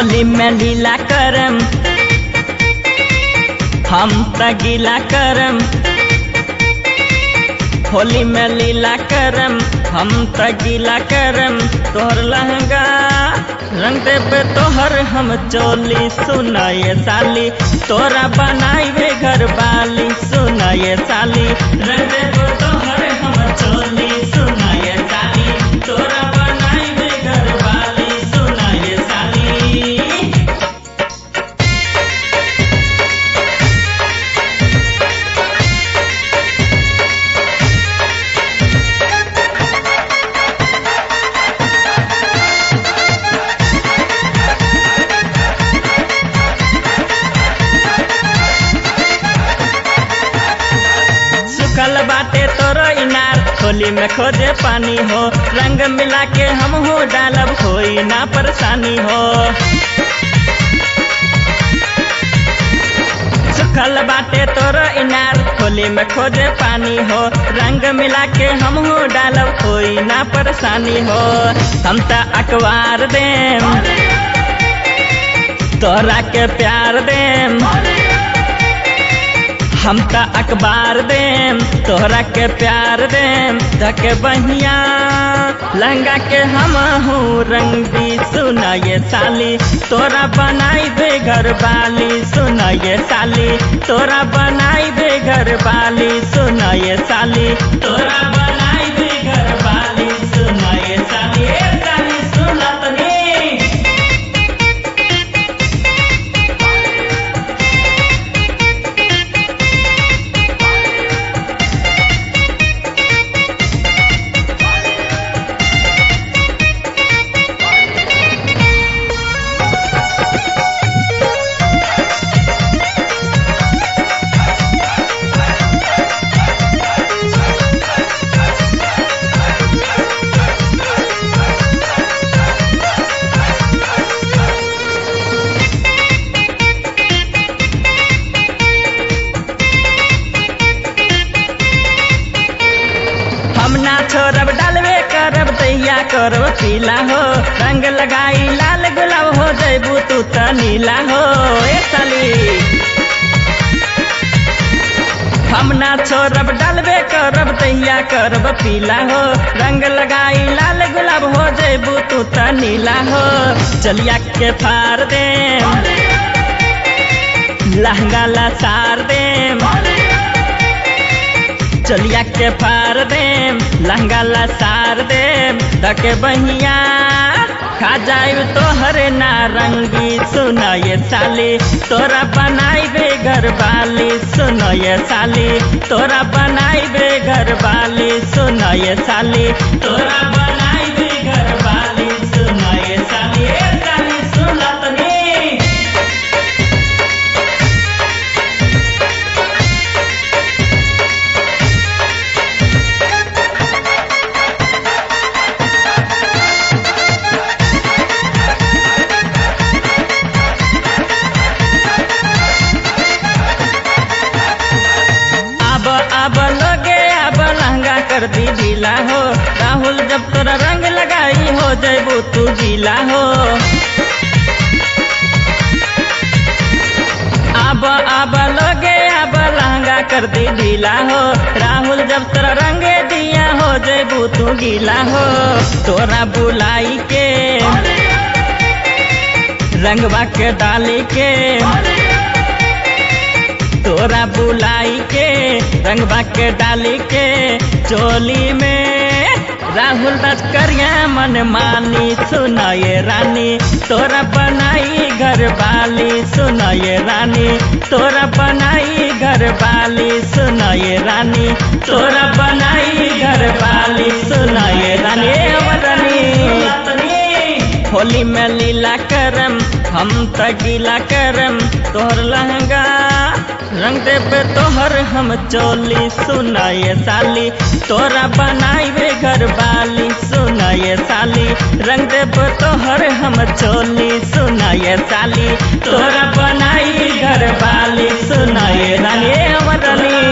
होली में लीला करम हम त गीला करम, होली में लीला करम हम त गीला करम। तोहर लहंगा रंग देबे तोहर हम चोली, सुनाए साली तोरा बनाई घर बाली, सुनाए साली रंग देबे तोहर हम चोली, सुनाए साली तोरा बनाई घर बाली, सुनाए साली। सुखल बाटे तोरो इनार होली में खोजे पानी हो, रंग मिला के हम हो डालब कोई ना परेशानी हो। सुखल बाटे तोरो इनार होली में खोजे पानी हो, रंग मिला के हम हो डालब कोई ना परेशानी हो। हम त अखबार देम तोरा के प्यार देम, हम त अखबार देम तोहरा के प्यार देम। धके बहिया लहंगा के हम हूँ रंगी, सुनाए साली तोरा बनाई दे घर बाली, सुनाए साली तोरा बनाई दे घर बाली, सुनाए साली तोरा बनाई दे घर बाली, सुनाए साली साली सुनत नी। हम ना छोड़ब डालबे करब तैया करब पीला हो, रंग लगाई लाल गुलाब हो जैबू तू त नीला हो। ए साली हम ना छोड़ब डालबे करब तैया करब पीला हो, रंग लगाई लाल गुलाब हो जैबू तू त नीला हो। चलिया के फाड़ देम लहंगा ला सार देम, चलिया के फाड़ देम लहंगा ला सार देम। धके बहिया खा जाइब तोहरे नारंगी, सुनाए साली तोरा बनाई दे घर बाली, सुनाए साली तोरा बनाई दे घर बाली, सुनाए साली तोरा बनाई दे घर बाली, सुनाए साली साली सुनत नी। अब लोगे अब लहंगा कर दी ढीला हो, राहुल जब तोरा रंग लगाई हो जैबू तू गीला हो। अब लोगे अब लहंगा कर दी ढीला हो, राहुल जब तोरा रंग दिया हो जैबू तू गीला हो। तोरा बुलाई के रंगवा के डाली के, तोरा बुलाई के रंगवा के डाली के, चोली में राहुल दस करिया मन मानी, सुनाए रानी तोरा बनाई घर बाली, सुनाए रानी तोरा बनाई घर बाली, सुनाए रानी तोरा बनाई घर बाली, सुनाए रानी रानी। होली में लीला करम हम त गीला करम, तोहर लहंगा रंग देबे तोहर हम चोली, सुनाए साली तोरा बनाई घर बाली, सुनाए साली रंग देबे तोहर हम चोली, सुनाए साली तोरा बनाई घर बाली, सुनाए रानी रानी।